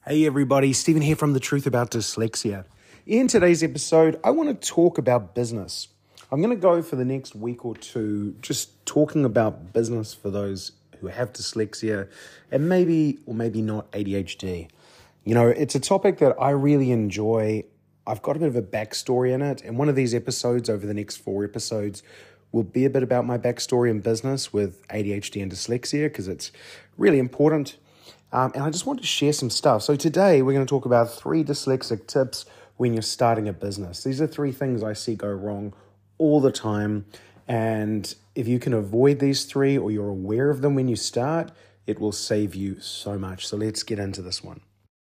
Hey everybody, Stephen here from The Truth About Dyslexia. In today's episode, I want to talk about business. I'm going to go for the next week or two just talking about business for those who have dyslexia and maybe or maybe not ADHD. You know, it's a topic that I really enjoy. I've got a bit of a backstory in it, and one of these episodes over the next 4 episodes will be a bit about my backstory in business with ADHD and dyslexia because it's really important. And I just want to share some stuff. So today we're going to talk about 3 dyslexic tips when you're starting a business. These are 3 things I see go wrong all the time. And if you can avoid these 3 or you're aware of them when you start, it will save you so much. So let's get into this one.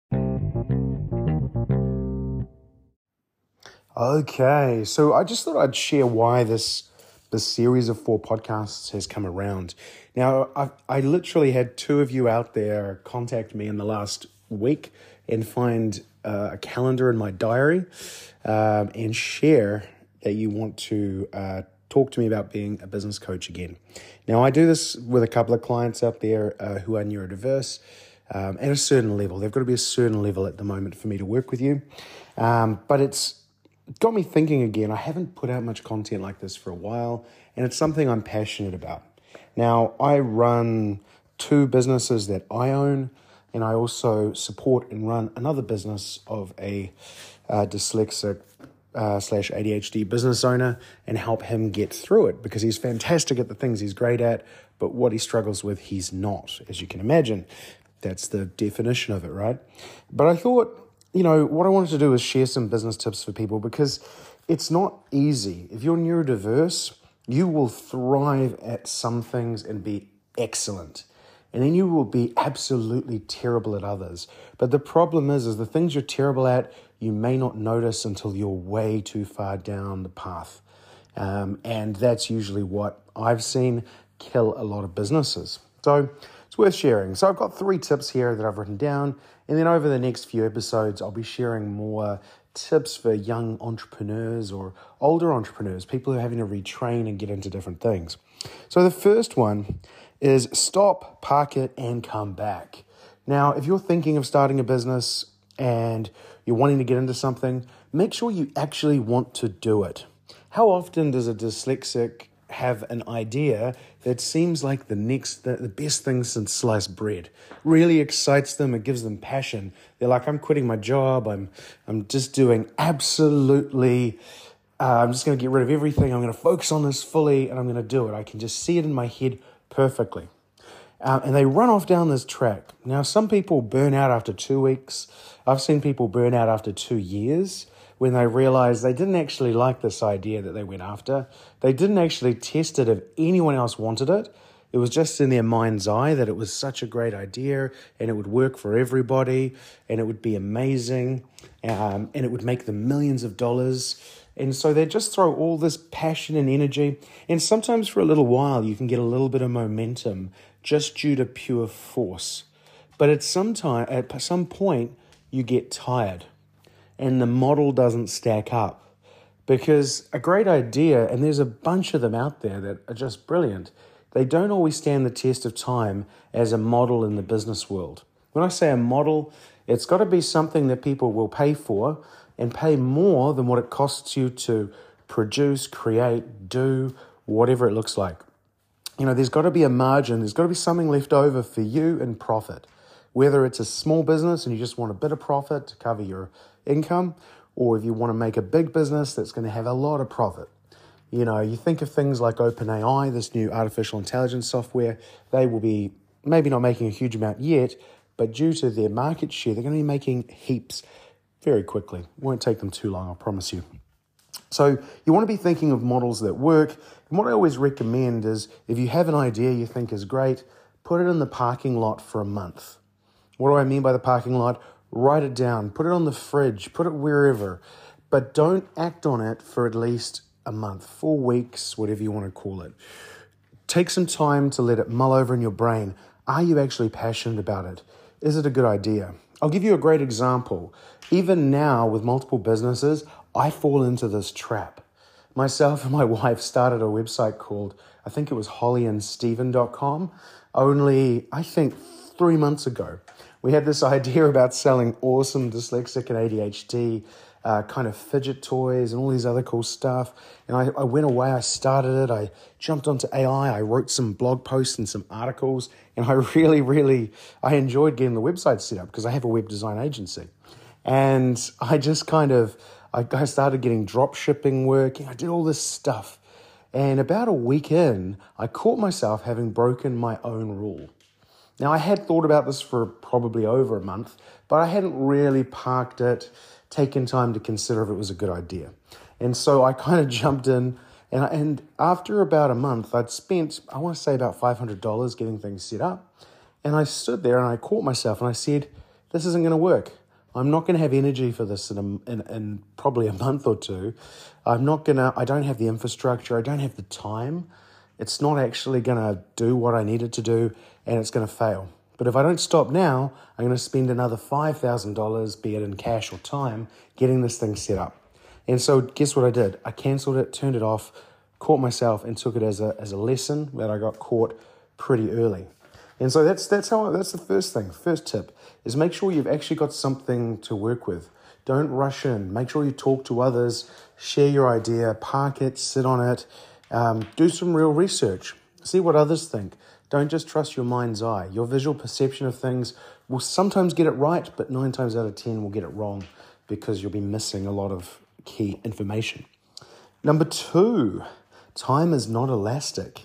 Okay, so I just thought I'd share why this series of 4 podcasts has come around. Now, I literally had 2 of you out there contact me in the last week and find a calendar in my diary and share that you want to talk to me about being a business coach again. Now, I do this with a couple of clients out there who are neurodiverse at a certain level. They've got to be a certain level at the moment for me to work with you. But it's got me thinking again. I haven't put out much content like this for a while, and it's something I'm passionate about. Now, I run 2 businesses that I own, and I also support and run another business of a dyslexic / ADHD business owner and help him get through it because he's fantastic at the things he's great at, but what he struggles with, he's not, as you can imagine. That's the definition of it, right? But I thought, you know, what I wanted to do is share some business tips for people because it's not easy. If you're neurodiverse, you will thrive at some things and be excellent. And then you will be absolutely terrible at others. But the problem is the things you're terrible at, you may not notice until you're way too far down the path. And that's usually what I've seen kill a lot of businesses. So it's worth sharing. So I've got 3 tips here that I've written down. And then over the next few episodes, I'll be sharing more tips for young entrepreneurs or older entrepreneurs, people who are having to retrain and get into different things. So the first one is stop, park it, and come back. Now, if you're thinking of starting a business and you're wanting to get into something, make sure you actually want to do it. How often does a dyslexic have an idea that seems like the best thing since sliced bread? Really excites them, it gives them passion. They're like, I'm quitting my job, I'm just doing absolutely, I'm just going to get rid of everything, I'm going to focus on this fully, and I'm going to do it. I can just see it in my head perfectly. And they run off down this track. Now, some people burn out after 2 weeks. I've seen people burn out after 2 years when they realize they didn't actually like this idea that they went after. They didn't actually test it if anyone else wanted it. It was just in their mind's eye that it was such a great idea and it would work for everybody and it would be amazing and it would make them millions of dollars. And so they just throw all this passion and energy. And sometimes for a little while, you can get a little bit of momentum just due to pure force. But at some point, you get tired and the model doesn't stack up. Because a great idea, and there's a bunch of them out there that are just brilliant, they don't always stand the test of time as a model in the business world. When I say a model, it's got to be something that people will pay for and pay more than what it costs you to produce, create, do, whatever it looks like. You know, there's got to be a margin, there's got to be something left over for you in profit. Whether it's a small business and you just want a bit of profit to cover your income, or if you want to make a big business that's going to have a lot of profit. You know, you think of things like OpenAI, this new artificial intelligence software, they will be maybe not making a huge amount yet, but due to their market share, they're going to be making heaps very quickly. It won't take them too long, I promise you. So you want to be thinking of models that work. And what I always recommend is if you have an idea you think is great, put it in the parking lot for a month. What do I mean by the parking lot? Write it down, put it on the fridge, put it wherever, but don't act on it for at least a month, 4 weeks, whatever you want to call it. Take some time to let it mull over in your brain. Are you actually passionate about it? Is it a good idea? I'll give you a great example. Even now with multiple businesses, I fall into this trap. Myself and my wife started a website called, I think it was hollyandsteven.com, only, I think, 3 months ago. We had this idea about selling awesome dyslexic and ADHD kind of fidget toys and all these other cool stuff. And I went away, I started it, I jumped onto AI, I wrote some blog posts and some articles, and I I enjoyed getting the website set up because I have a web design agency. And I just I started getting drop shipping work, I did all this stuff. And about a week in, I caught myself having broken my own rule. Now, I had thought about this for probably over a month, but I hadn't really parked it, taken time to consider if it was a good idea. And so I kind of jumped in, and after about a month, I'd spent, I want to say about $500 getting things set up. And I stood there and I caught myself and I said, this isn't going to work. I'm not going to have energy for this in probably a month or two. I don't have the infrastructure. I don't have the time. It's not actually going to do what I need it to do, and it's going to fail. But if I don't stop now, I'm going to spend another $5,000, be it in cash or time, getting this thing set up. And so guess what I did? I canceled it, turned it off, caught myself, and took it as a lesson that I got caught pretty early. And so that's the first thing. First tip is make sure you've actually got something to work with. Don't rush in. Make sure you talk to others, share your idea, park it, sit on it, do some real research. See what others think. Don't just trust your mind's eye. Your visual perception of things will sometimes get it right, but 9 times out of 10 will get it wrong because you'll be missing a lot of key information. Number 2, time is not elastic.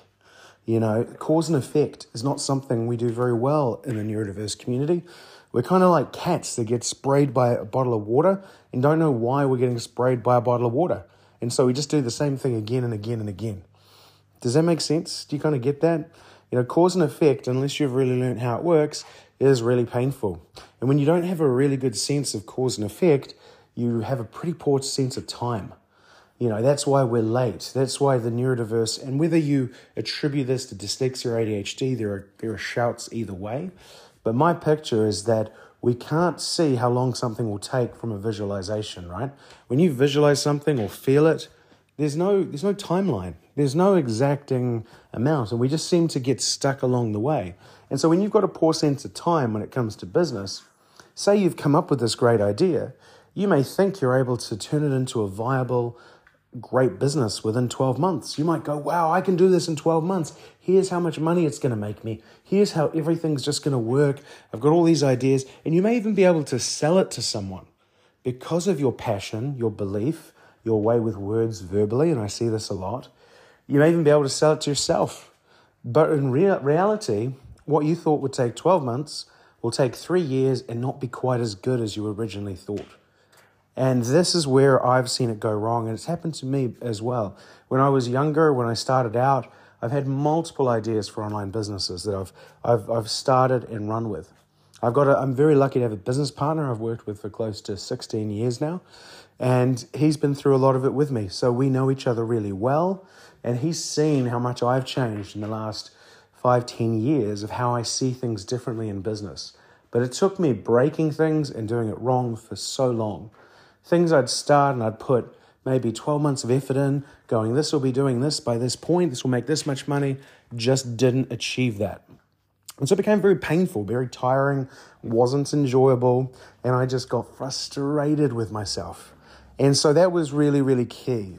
Cause and effect is not something we do very well in the neurodiverse community. We're kind of like cats that get sprayed by a bottle of water and don't know why we're getting sprayed by a bottle of water. And so we just do the same thing again and again and again. Does that make sense? Do you kind of get that? Cause and effect, unless you've really learned how it works, is really painful. And when you don't have a really good sense of cause and effect, you have a pretty poor sense of time. That's why we're late. That's why the neurodiverse, and whether you attribute this to dyslexia or ADHD, there are shouts either way. But my picture is that we can't see how long something will take from a visualization, right? When you visualize something or feel it, there's no timeline. There's no exacting amount, and we just seem to get stuck along the way. And so when you've got a poor sense of time when it comes to business, say you've come up with this great idea, you may think you're able to turn it into a viable, great business within 12 months. You might go, wow, I can do this in 12 months. Here's how much money it's going to make me. Here's how everything's just going to work. I've got all these ideas. And you may even be able to sell it to someone because of your passion, your belief, your way with words verbally, and I see this a lot. You may even be able to sell it to yourself. But in reality, what you thought would take 12 months will take 3 years and not be quite as good as you originally thought. And this is where I've seen it go wrong, and it's happened to me as well. When I was younger, when I started out, I've had multiple ideas for online businesses that I've started and run with. I'm very lucky to have a business partner I've worked with for close to 16 years now, and he's been through a lot of it with me. So we know each other really well, and he's seen how much I've changed in the last 5-10 years of how I see things differently in business. But it took me breaking things and doing it wrong for so long. Things I'd start and I'd put maybe 12 months of effort in, going, this will be doing this by this point, this will make this much money, just didn't achieve that. And so it became very painful, very tiring, wasn't enjoyable, and I just got frustrated with myself. And so that was really, really key.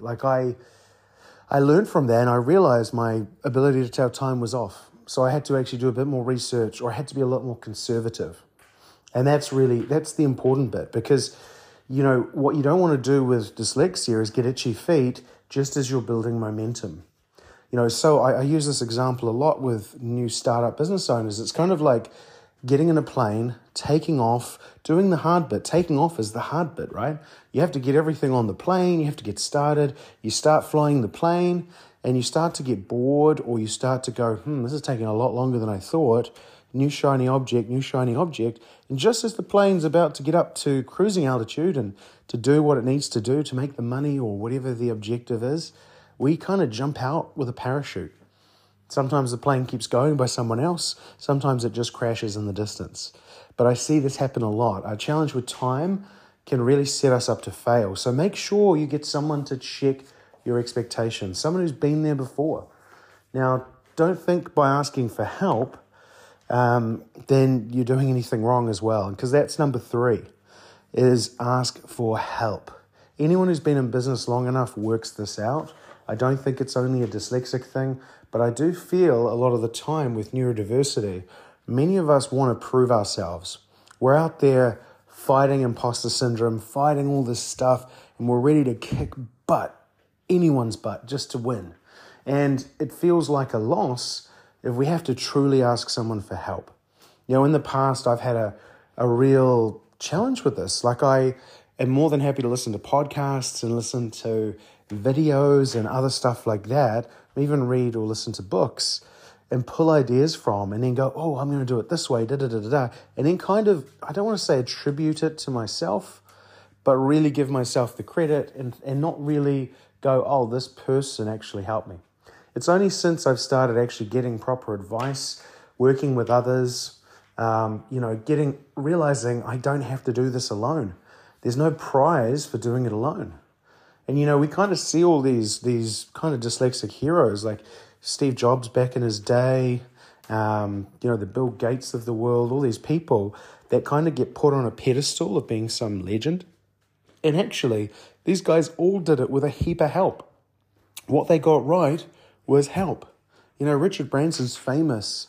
I learned from that, and I realized my ability to tell time was off. So I had to actually do a bit more research, or I had to be a lot more conservative. And that's the important bit, because what you don't want to do with dyslexia is get itchy feet just as you're building momentum. So I use this example a lot with new startup business owners. It's kind of like getting in a plane, taking off, doing the hard bit. Taking off is the hard bit, right? You have to get everything on the plane. You have to get started. You start flying the plane and you start to get bored, or you start to go, this is taking a lot longer than I thought. New shiny object. And just as the plane's about to get up to cruising altitude and to do what it needs to do to make the money or whatever the objective is, we kind of jump out with a parachute. Sometimes the plane keeps going by someone else. Sometimes it just crashes in the distance. But I see this happen a lot. Our challenge with time can really set us up to fail. So make sure you get someone to check your expectations, someone who's been there before. Now, don't think by asking for help then you're doing anything wrong as well. Because that's number 3, is ask for help. Anyone who's been in business long enough works this out. I don't think it's only a dyslexic thing, but I do feel a lot of the time with neurodiversity, many of us want to prove ourselves. We're out there fighting imposter syndrome, fighting all this stuff, and we're ready to kick anyone's butt, just to win. And it feels like a loss if we have to truly ask someone for help. In the past, I've had a real challenge with this. Like, I am more than happy to listen to podcasts and listen to videos and other stuff like that, even read or listen to books and pull ideas from, and then go, oh, I'm going to do it this way, and then kind of, I don't want to say attribute it to myself, but really give myself the credit and not really go, oh, this person actually helped me. It's only since I've started actually getting proper advice, working with others, realizing I don't have to do this alone. There's no prize for doing it alone. And, we kind of see all these kind of dyslexic heroes like Steve Jobs back in his day, the Bill Gates of the world, all these people that kind of get put on a pedestal of being some legend. And actually, these guys all did it with a heap of help. What they got right was help. Richard Branson's famous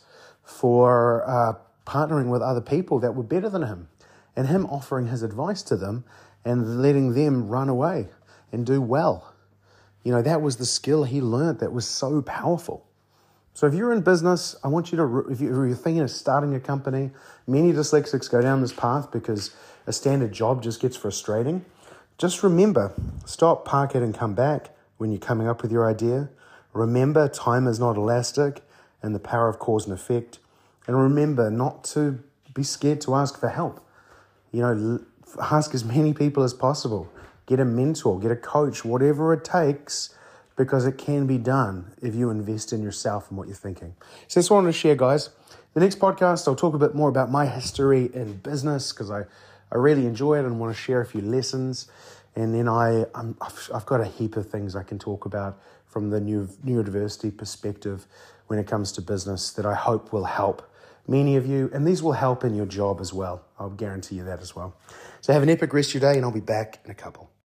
for partnering with other people that were better than him, and him offering his advice to them and letting them run away and do well. That was the skill he learned that was so powerful. So if you're in business, I want you to, if you're thinking of starting a company, many dyslexics go down this path because a standard job just gets frustrating. Just remember, stop, park it, and come back when you're coming up with your idea. Remember, time is not elastic and the power of cause and effect. And remember not to be scared to ask for help. Ask as many people as possible. Get a mentor, get a coach, whatever it takes, because it can be done if you invest in yourself and what you're thinking. So that's what I wanted to share, guys. The next podcast, I'll talk a bit more about my history in business, because I really enjoy it and want to share a few lessons. And then I've got a heap of things I can talk about from the neurodiversity perspective when it comes to business that I hope will help many of you. And these will help in your job as well. I'll guarantee you that as well. So have an epic rest of your day, and I'll be back in a couple.